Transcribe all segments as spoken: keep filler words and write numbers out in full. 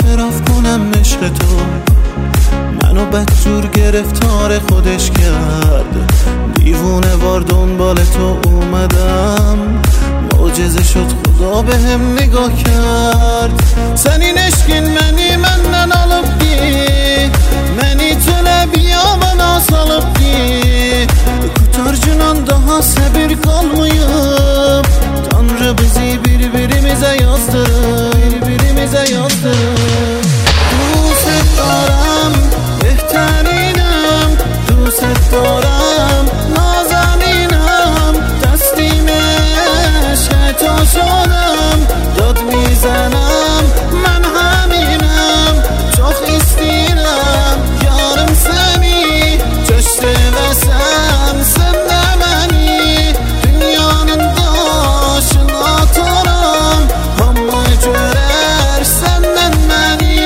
اعتراف کنم عشق تو منو بدجور گرفتار خودش کرد. دیوونه وار دنبال تو اومدم، معجزه شد خدا به هم نگاه کرد. Senin eşkin beni menden alıp git, beni tüle bana salıp git. Kurtarcınan daha sabır kalmayıp, Tanrı bizi birbirimize yazdı, birbirimize yazdı. دوست دارم بهترینم، دوست دارم نازنینم، تسلیم عشق تو شدم، داد میزنم من همینم، çok isterim yarım seni, coştu ve sen sen de beni dünyanın taşına atarım, ama görer senden beni.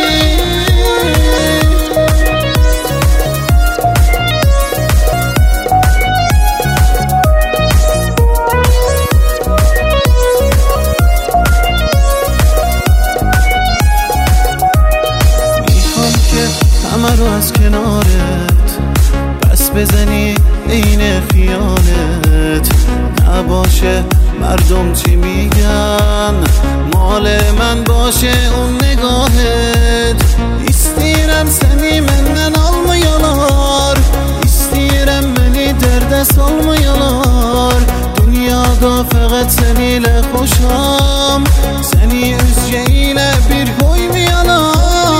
همه رو از کنارت پس بزنی عین خیالت، نباشه مردم چی میگن، مال من باشه اون نگاهت. İstəyirəm seni menden almayalar, İstəyirəm beni derde salmayalar. Dünyada fəqət seninle xoşam, seni özgə ilə bir koymayalar.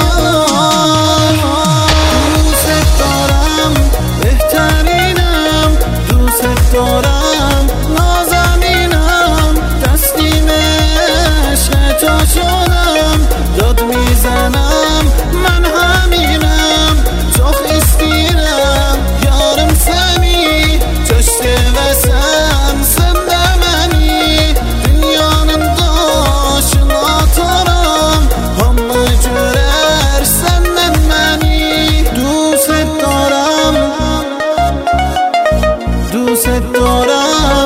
دارم نازنینم، تسلیم عشق تو شدم، داد میزنم من همینم، çok isterim yarım seni, coştu ve sen sen de beni dünyanın taşına atarım, ama görer senden beni. دوست دارم دوست دارم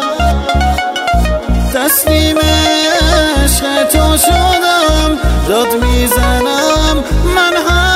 تسلیم عشق تو شدم، داد میزنم من هم